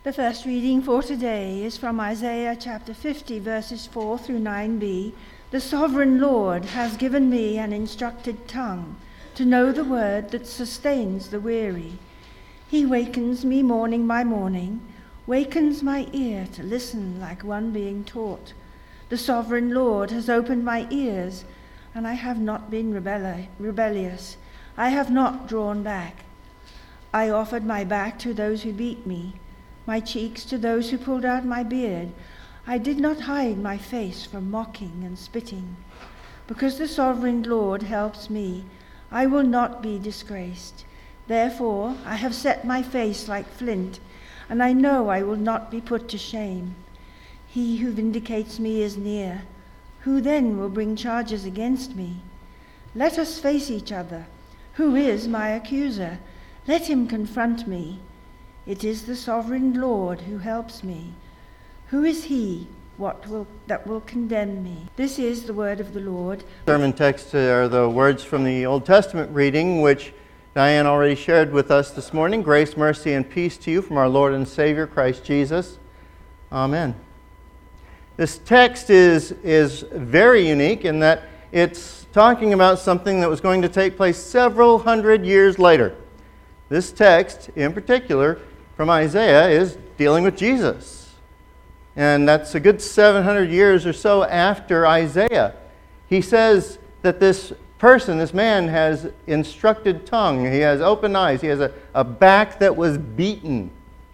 The first reading for today is from Isaiah chapter 50, verses 4 through 9b. The sovereign Lord has given me an instructed tongue to know the word that sustains the weary. He wakens me morning by morning, wakens my ear to listen like one being taught. The sovereign Lord has opened my ears, and I have not been rebellious. I have not drawn back. I offered my back to those who beat me, my cheeks to those who pulled out my beard. I did not hide my face from mocking and spitting. Because the sovereign Lord helps me, I will not be disgraced. Therefore, I have set my face like flint, and I know I will not be put to shame. He who vindicates me is near. Who then will bring charges against me? Let us face each other. Who is my accuser? Let him confront me. It is the sovereign Lord who helps me. Who is he that will condemn me? This is the word of the Lord. Sermon texts are the words from the Old Testament reading, which Diane already shared with us this morning. Grace, mercy, and peace to you from our Lord and Savior, Christ Jesus. Amen. This text is very unique in that it's talking about something that was going to take place several hundred years later. This text, in particular, from Isaiah, is dealing with Jesus. And that's a good 700 years or so after Isaiah. He says that this person, this man, has instructed tongue. He has open eyes. He has a back that was beaten.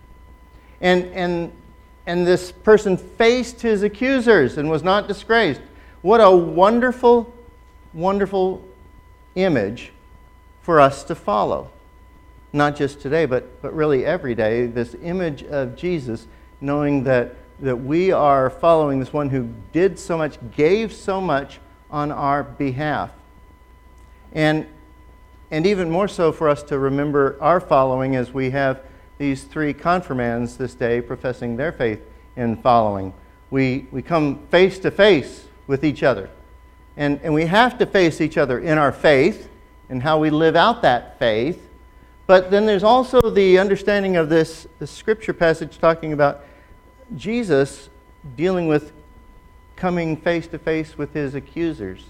And this person faced his accusers and was not disgraced. What a wonderful, wonderful image for us to follow. Not just today, but really every day, this image of Jesus, knowing that we are following this one who did so much, gave so much on our behalf. And even more so for us to remember our following as we have these three confirmands this day professing their faith in following. We come face to face with each other. And we have to face each other in our faith and how we live out that faith. But then there's also the understanding of this scripture passage talking about Jesus dealing with coming face to face with his accusers.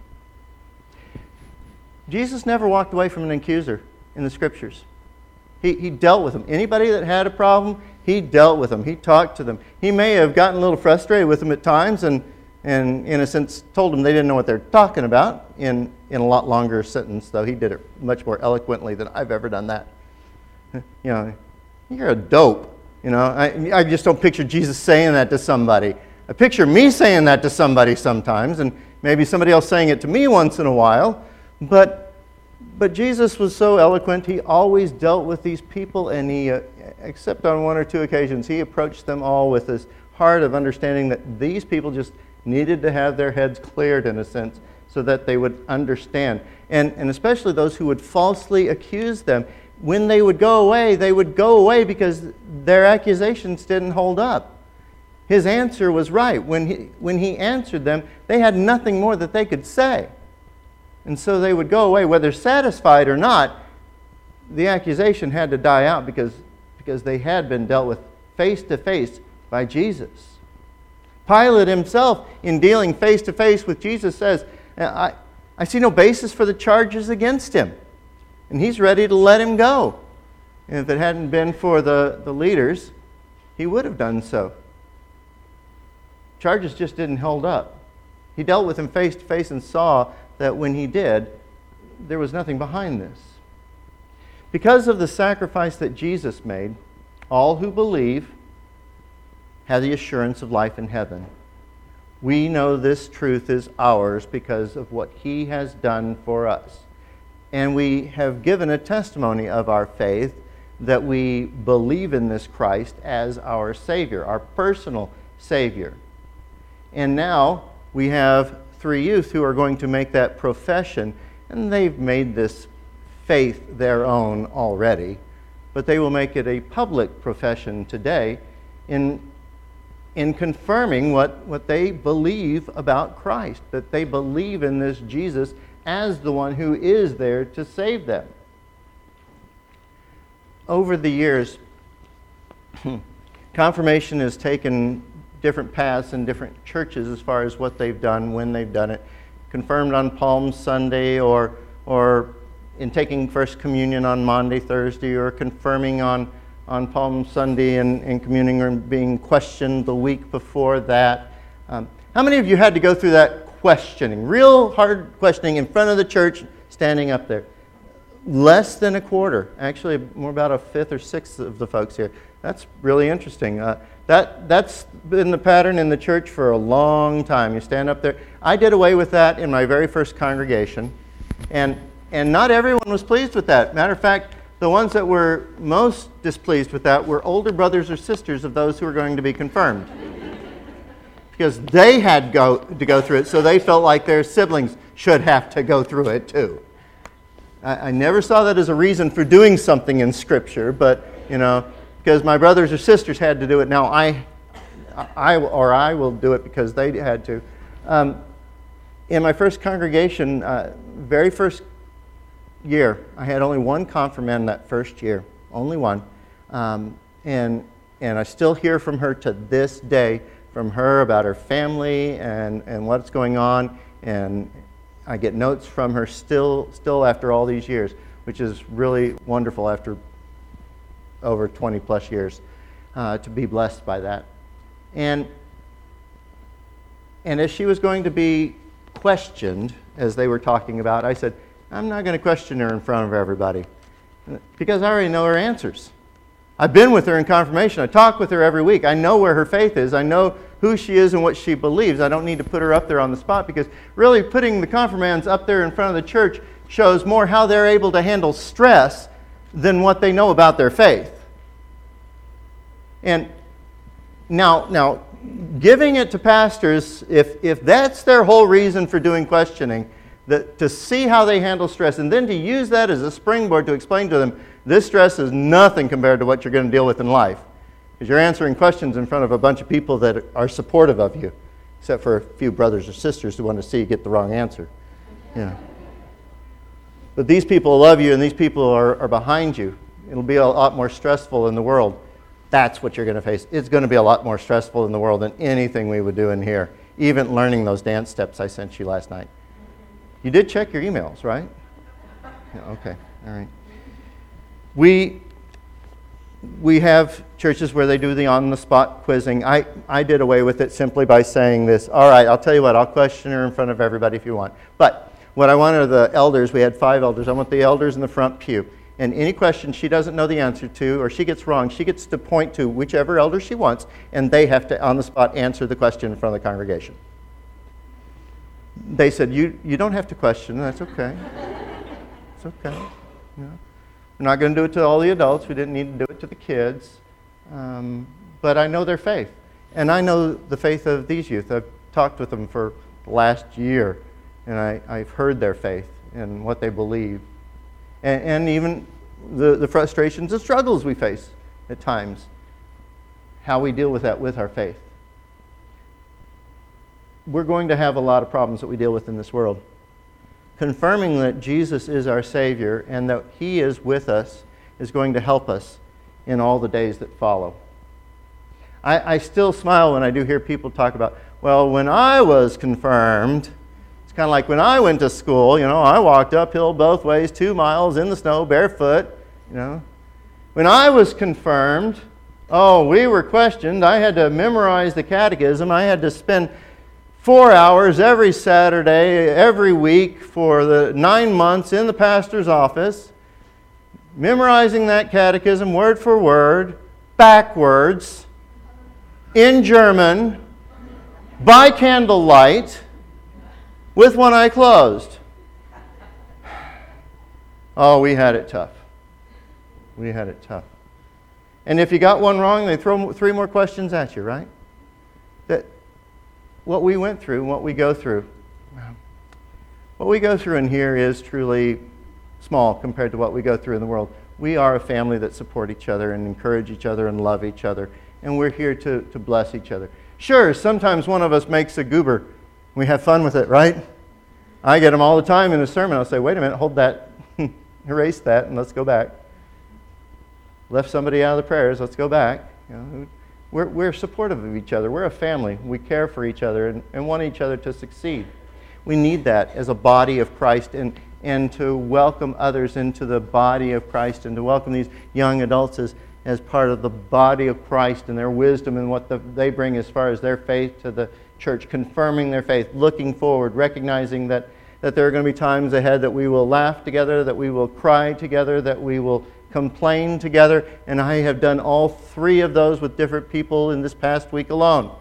Jesus never walked away from an accuser in the scriptures. He dealt with them. Anybody that had a problem, he dealt with them. He talked to them. He may have gotten a little frustrated with them at times and in a sense told them they didn't know what they're talking about in a lot longer sentence, though he did it much more eloquently than I've ever done that. You know, you're a dope. You know, I just don't picture Jesus saying that to somebody. I picture me saying that to somebody sometimes, and maybe somebody else saying it to me once in a while. But Jesus was so eloquent. He always dealt with these people, and he, except on one or two occasions, he approached them all with this heart of understanding that these people just needed to have their heads cleared, in a sense, so that they would understand. And especially those who would falsely accuse them. When they would go away because their accusations didn't hold up. His answer was right. When he answered them, they had nothing more that they could say. And so they would go away, whether satisfied or not. The accusation had to die out because they had been dealt with face to face by Jesus. Pilate himself, in dealing face to face with Jesus, says, I see no basis for the charges against him. And he's ready to let him go. And if it hadn't been for the leaders, he would have done so. Charges just didn't hold up. He dealt with him face to face and saw that when he did, there was nothing behind this. Because of the sacrifice that Jesus made, all who believe have the assurance of life in heaven. We know this truth is ours because of what he has done for us. And we have given a testimony of our faith that we believe in this Christ as our Savior, our personal Savior. And now we have three youth who are going to make that profession, and they've made this faith their own already, but they will make it a public profession today in confirming what they believe about Christ, that they believe in this Jesus as the one who is there to save them. Over the years, Confirmation has taken different paths in different churches as far as what they've done, when they've done it. Confirmed on Palm Sunday, or in taking First Communion on Maundy, Thursday, or confirming on Palm Sunday and communing or being questioned the week before that. How many of you had to go through that questioning, real hard questioning in front of the church, standing up there? Less than a quarter, actually more about a fifth or sixth of the folks here. That's really interesting. That's been the pattern in the church for a long time. You stand up there. I did away with that in my very first congregation, and not everyone was pleased with that. Matter of fact, the ones that were most displeased with that were older brothers or sisters of those who were going to be confirmed, because they had to go through it, so they felt like their siblings should have to go through it too. I never saw that as a reason for doing something in Scripture, but, because my brothers or sisters had to do it, now I will do it because they had to. In my first congregation, very first year, I had only one confirmand that first year, only one. And I still hear from her to this day, from her about her family and what's going on, and I get notes from her still after all these years, which is really wonderful after over 20 plus years to be blessed by that. And as she was going to be questioned, as they were talking about, I said, I'm not going to question her in front of everybody because I already know her answers. I've been with her in confirmation. I talk with her every week. I know where her faith is. I know who she is and what she believes. I don't need to put her up there on the spot, because really putting the confirmands up there in front of the church shows more how they're able to handle stress than what they know about their faith. And now giving it to pastors, if that's their whole reason for doing questioning, to see how they handle stress, and then to use that as a springboard to explain to them, this stress is nothing compared to what you're going to deal with in life. Because you're answering questions in front of a bunch of people that are supportive of you, except for a few brothers or sisters who want to see you get the wrong answer. But these people love you, and these people are behind you. It'll be a lot more stressful in the world. That's what you're going to face. It's going to be a lot more stressful in the world than anything we would do in here, even learning those dance steps I sent you last night. You did check your emails, right? Yeah, okay, all right. We have churches where they do the on-the-spot quizzing. I did away with it simply by saying this: all right, I'll tell you what, I'll question her in front of everybody if you want. But what I wanted the elders, we had 5 elders, I want the elders in the front pew. And any question she doesn't know the answer to, or she gets wrong, she gets to point to whichever elder she wants, and they have to, on the spot, answer the question in front of the congregation. They said, you don't have to question, that's okay. It's okay. We're not going to do it to all the adults. We didn't need to do it to the kids. But I know their faith. And I know the faith of these youth. I've talked with them for the last year, and I've heard their faith and what they believe. And even the frustrations and struggles we face at times, how we deal with that with our faith. We're going to have a lot of problems that we deal with in this world. Confirming that Jesus is our Savior and that He is with us is going to help us in all the days that follow. I still smile when I do hear people talk about, well, when I was confirmed, it's kind of like when I went to school, I walked uphill both ways, 2 miles in the snow, barefoot, When I was confirmed, we were questioned. I had to memorize the catechism. I had to spend 4 hours every Saturday, every week for the 9 months in the pastor's office, memorizing that catechism word for word, backwards, in German, by candlelight, with one eye closed. Oh, we had it tough. We had it tough. And if you got one wrong, they throw 3 more questions at you, right? What we went through, what we go through. What we go through in here is truly small compared to what we go through in the world. We are a family that support each other and encourage each other and love each other. And we're here to bless each other. Sure, sometimes one of us makes a goober. We have fun with it, right? I get them all the time in a sermon. I'll say, wait a minute, hold that. Erase that and let's go back. Left somebody out of the prayers, let's go back. we're supportive of each other. We're a family. We care for each other and want each other to succeed. We need that as a body of Christ, and to welcome others into the body of Christ, and to welcome these young adults as part of the body of Christ and their wisdom and what they bring as far as their faith to the church, confirming their faith, looking forward, recognizing that there are going to be times ahead that we will laugh together, that we will cry together, that we will complain together. And I have done all three of those with different people in this past week alone.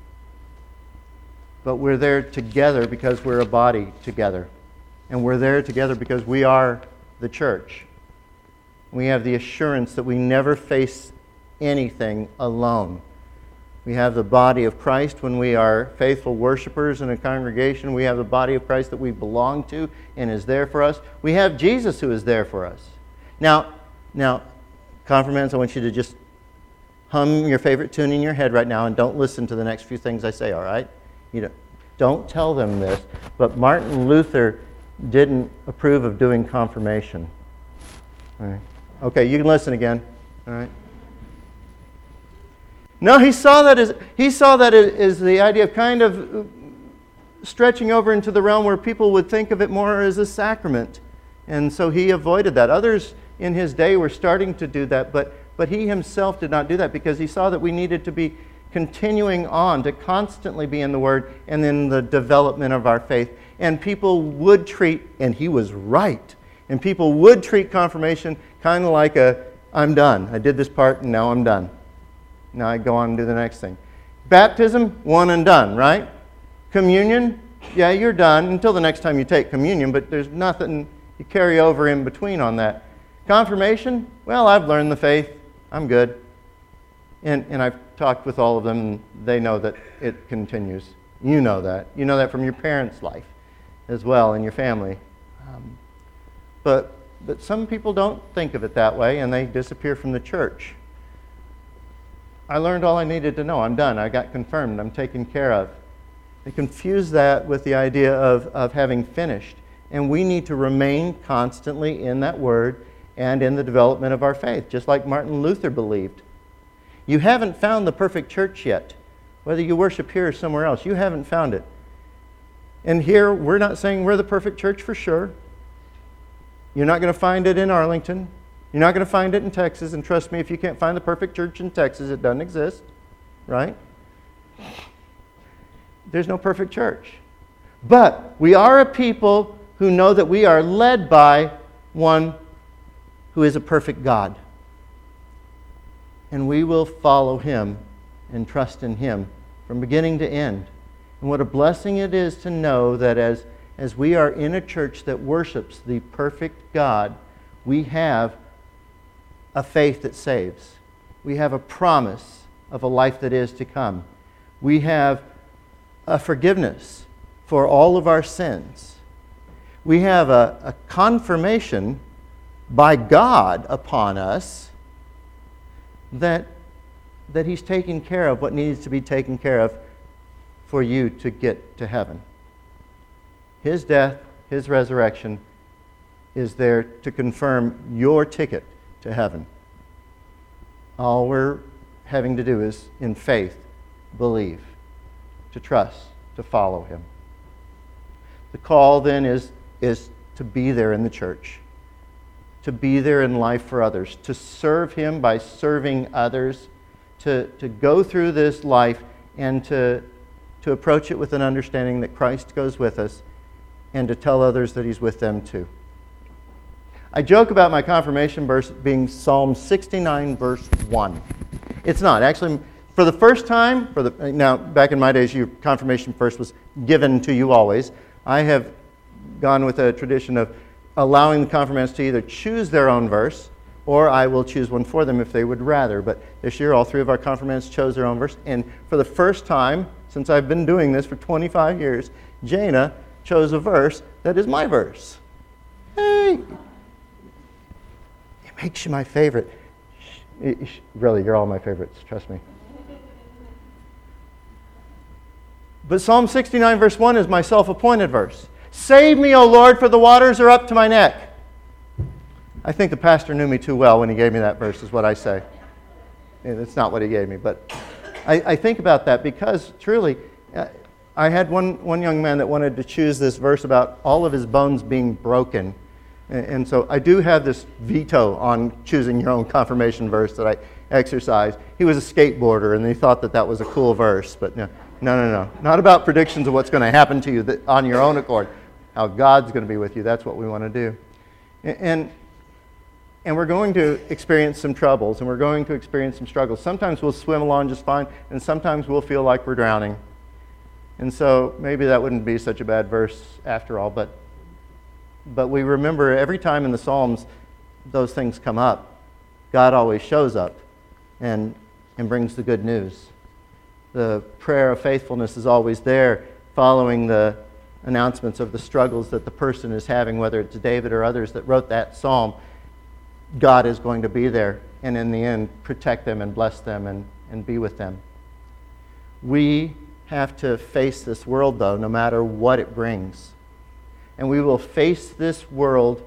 But we're there together because we're a body together. And we're there together because we are the church. We have the assurance that we never face anything alone. We have the body of Christ when we are faithful worshipers in a congregation. We have the body of Christ that we belong to and is there for us. We have Jesus who is there for us. Now, confirmands, I want you to just hum your favorite tune in your head right now and don't listen to the next few things I say, all right? Don't tell them this, but Martin Luther didn't approve of doing confirmation. All right. Okay, you can listen again. All right. No, he saw that as the idea of kind of stretching over into the realm where people would think of it more as a sacrament. And so he avoided that. Others in his day were starting to do that, but he himself did not do that because he saw that we needed to be continuing on, to constantly be in the Word and in the development of our faith. And people would treat, and he was right, and people would treat confirmation kind of like I'm done. I did this part and now I'm done. Now I go on and do the next thing. Baptism, one and done, right? Communion, yeah, you're done until the next time you take communion, but there's nothing you carry over in between on that. Confirmation, well, I've learned the faith. I'm good. And I've talked with all of them, and they know that it continues. You know that. You know that from your parents' life as well, and your family. But some people don't think of it that way, and they disappear from the church. I learned all I needed to know. I'm done. I got confirmed. I'm taken care of. They confuse that with the idea of having finished. And we need to remain constantly in that Word and in the development of our faith, just like Martin Luther believed. You haven't found the perfect church yet. Whether you worship here or somewhere else, you haven't found it. And here, we're not saying we're the perfect church for sure. You're not going to find it in Arlington. You're not going to find it in Texas. And trust me, if you can't find the perfect church in Texas, it doesn't exist. Right? There's no perfect church. But we are a people who know that we are led by one who is a perfect God. And we will follow Him and trust in Him from beginning to end. And what a blessing it is to know that as we are in a church that worships the perfect God, we have a faith that saves. We have a promise of a life that is to come. We have a forgiveness for all of our sins. We have a confirmation by God upon us that He's taking care of what needs to be taken care of for you to get to heaven. His death, His resurrection is there to confirm your ticket to heaven. All we're having to do is, in faith, believe, to trust, to follow Him. The call then is to be there in the church, to be there in life for others, to serve Him by serving others, to go through this life and to approach it with an understanding that Christ goes with us and to tell others that He's with them too. I joke about my confirmation verse being Psalm 69, verse 1. It's not. Actually, for the first time, now, back in my days, your confirmation verse was given to you always. I have gone with a tradition of allowing the confirmants to either choose their own verse, or I will choose one for them if they would rather. But this year, all three of our confirmants chose their own verse. And for the first time, since I've been doing this for 25 years, Jana chose a verse that is my verse. Hey! It makes you my favorite. Really, you're all my favorites, trust me. But Psalm 69, verse 1 is my self-appointed verse. Save me, O Lord, for the waters are up to my neck. I think the pastor knew me too well when he gave me that verse, is what I say. It's not what he gave me, but I think about that because truly, I had one young man that wanted to choose this verse about all of his bones being broken. And so I do have this veto on choosing your own confirmation verse that I exercise. He was a skateboarder, and he thought that was a cool verse. But no. Not about predictions of what's going to happen to you on your own accord. How God's going to be with you. That's what we want to do. And we're going to experience some troubles, and we're going to experience some struggles. Sometimes we'll swim along just fine, and sometimes we'll feel like we're drowning. And so maybe that wouldn't be such a bad verse after all, but we remember every time in the Psalms those things come up, God always shows up and brings the good news. The prayer of faithfulness is always there following the announcements of the struggles that the person is having, whether it's David or others that wrote that psalm. God is going to be there and in the end protect them and bless them and be with them. We have to face this world, though, no matter what it brings. And we will face this world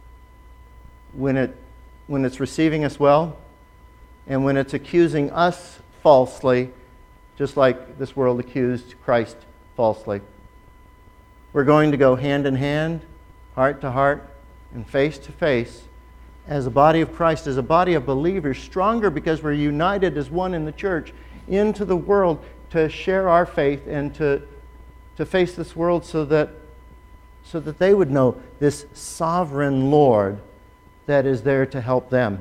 when it's receiving us well and when it's accusing us falsely, just like this world accused Christ falsely. We're going to go hand in hand, heart to heart, and face to face as a body of Christ, as a body of believers, stronger because we're united as one in the church into the world to share our faith and to face this world so that they would know this sovereign Lord that is there to help them.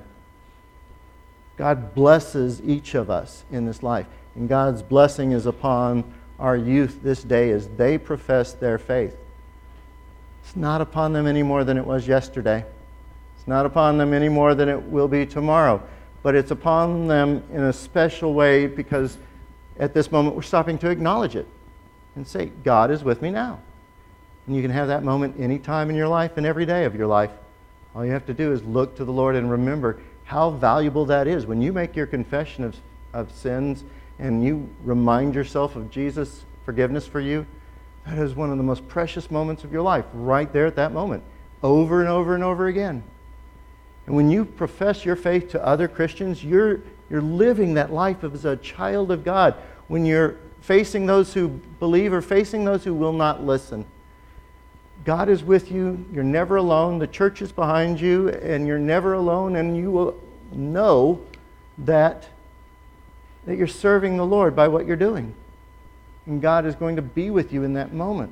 God blesses each of us in this life, and God's blessing is upon our youth this day as they profess their faith. It's not upon them any more than it was yesterday. It's not upon them any more than it will be tomorrow, but it's upon them in a special way because at this moment we're stopping to acknowledge it and say, God is with me now. And you can have that moment any time in your life and every day of your life. All you have to do is look to the Lord and remember how valuable that is. When you make your confession of sins and you remind yourself of Jesus' forgiveness for you, that is one of the most precious moments of your life, right there at that moment, over and over and over again. And when you profess your faith to other Christians, you're living that life as a child of God. When you're facing those who believe or facing those who will not listen, God is with you. You're never alone. The church is behind you, and you're never alone, and you will know that you're serving the Lord by what you're doing. And God is going to be with you in that moment.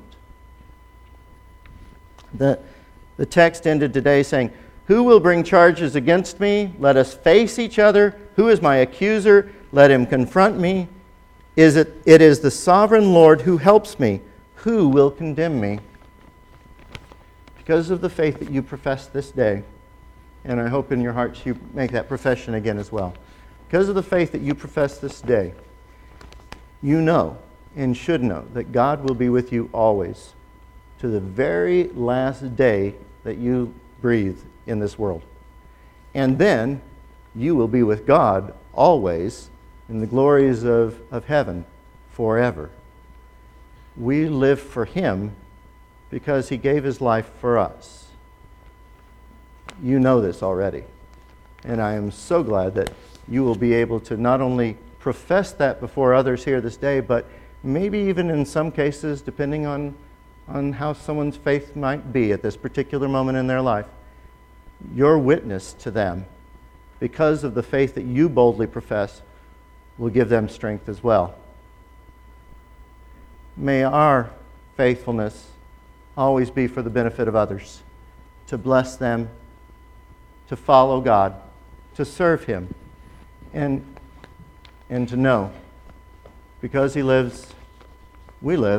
The text ended today saying, "Who will bring charges against me? Let us face each other. Who is my accuser? Let him confront me. It is the sovereign Lord who helps me. Who will condemn me?" Because of the faith that you profess this day, and I hope in your hearts you make that profession again as well. Because of the faith that you profess this day, you know and should know that God will be with you always to the very last day that you breathe in this world. And then you will be with God always in the glories of heaven forever. We live for Him because He gave His life for us. You know this already. And I am so glad that you will be able to not only profess that before others here this day, but maybe even in some cases, depending on how someone's faith might be at this particular moment in their life, your witness to them, because of the faith that you boldly profess, will give them strength as well. May our faithfulness always be for the benefit of others, to bless them, to follow God, to serve Him, and to know, because He lives, we live,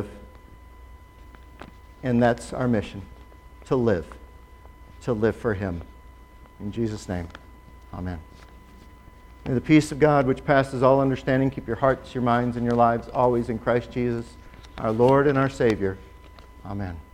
and that's our mission, to live for Him. In Jesus' name, amen. May the peace of God, which passes all understanding, keep your hearts, your minds, and your lives always in Christ Jesus, our Lord and our Savior. Amen.